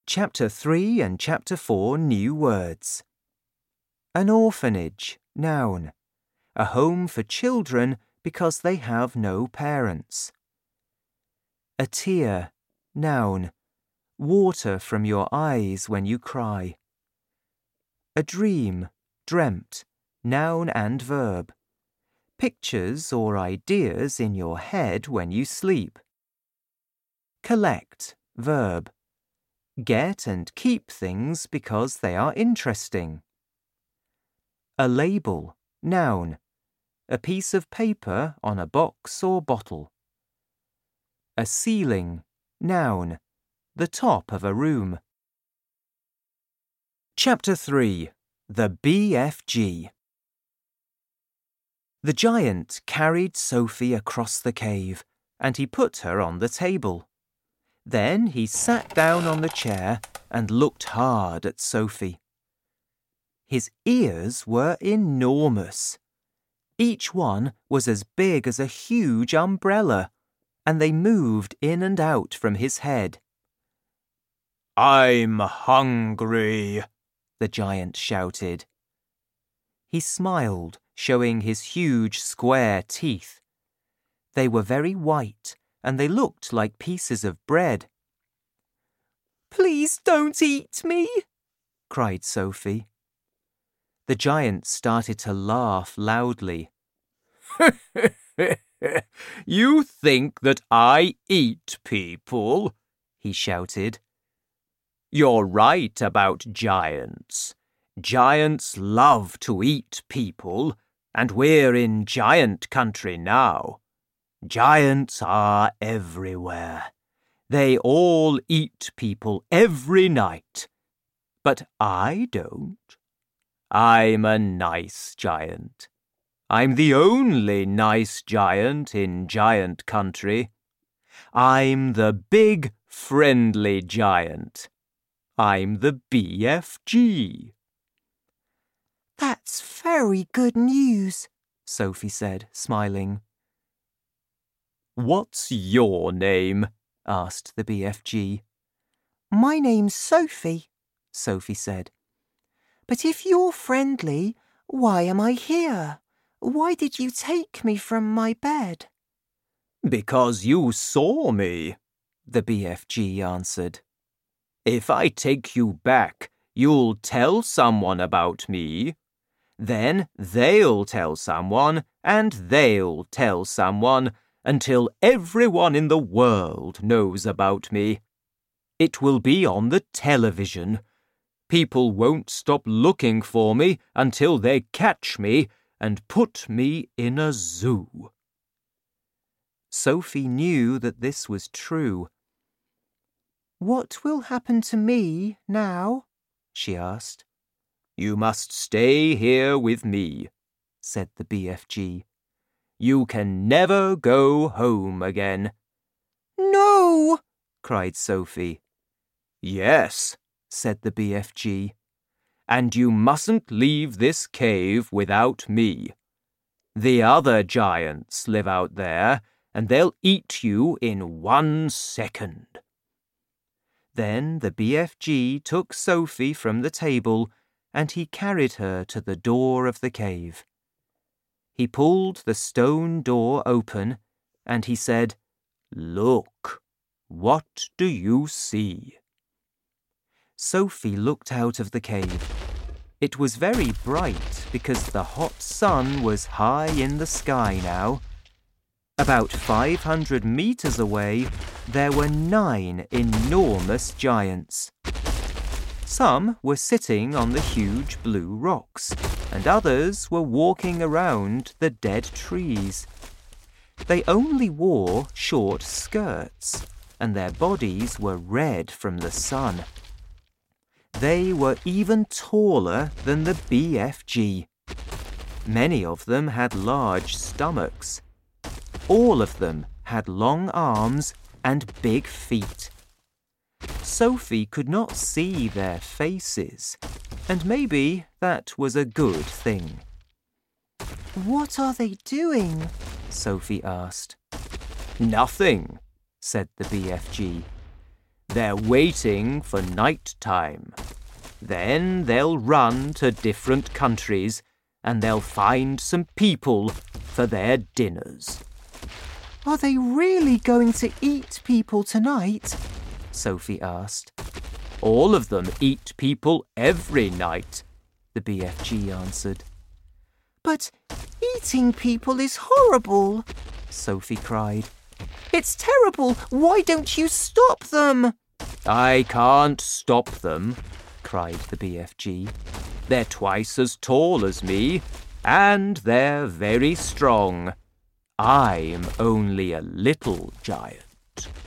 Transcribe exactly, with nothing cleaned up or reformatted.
Chapter three and Chapter four new words. An orphanage, noun. A home for children because they have no parents. A tear, noun. Water from your eyes when you cry. A dream, dreamt, noun and verb. Pictures or ideas in your head when you sleep. Collect, verb. Get and keep things because they are interesting. A label, noun. A piece of paper on a box or bottle. A ceiling, noun. The top of a room. Chapter three. The B F G. The giant carried Sophie across the cave, and he put her on the table. Then he sat down on the chair and looked hard at Sophie. His ears were enormous. Each one was as big as a huge umbrella, and they moved in and out from his head. "I'm hungry," the giant shouted. He smiled, showing his huge square teeth. They were very white, and they looked like pieces of bread. "Please don't eat me," cried Sophie. The giant started to laugh loudly. "You think that I eat people?" he shouted. "You're right about giants. Giants love to eat people, and we're in giant country now. Giants are everywhere. They all eat people every night. But I don't. I'm a nice giant. I'm the only nice giant in giant country. I'm the big, friendly giant. I'm the B F G. "That's very good news," Sophie said, smiling. "What's your name?" asked the B F G. "My name's Sophie," Sophie said. "But if you're friendly, why am I here? Why did you take me from my bed?" "Because you saw me," the B F G answered. "If I take you back, you'll tell someone about me. Then they'll tell someone, and they'll tell someone, until everyone in the world knows about me. It will be on the television. People won't stop looking for me until they catch me and put me in a zoo." Sophie knew that this was true. "What will happen to me now?" she asked. "You must stay here with me," said the B F G. "You can never go home again." "No!" cried Sophie. "Yes," said the B F G. "And you mustn't leave this cave without me. The other giants live out there, and they'll eat you in one second." Then the B F G took Sophie from the table, and he carried her to the door of the cave. He pulled the stone door open, and he said, "Look, what do you see?" Sophie looked out of the cave. It was very bright because the hot sun was high in the sky now. About five hundred meters away, there were nine enormous giants. Some were sitting on the huge blue rocks, and others were walking around the dead trees. They only wore short skirts, and their bodies were red from the sun. They were even taller than the B F G. Many of them had large stomachs. All of them had long arms and big feet. Sophie could not see their faces, and maybe that was a good thing. "What are they doing?" Sophie asked. "Nothing," said the B F G. They're waiting for night time. Then they'll run to different countries and they'll find some people for their dinners. Are they really going to eat people tonight? Sophie asked. All of them eat people every night, the B F G answered. But eating people is horrible, Sophie cried. It's terrible. Why don't you stop them? I can't stop them, cried the B F G. They're twice as tall as me, and they're very strong. I'm only a little giant.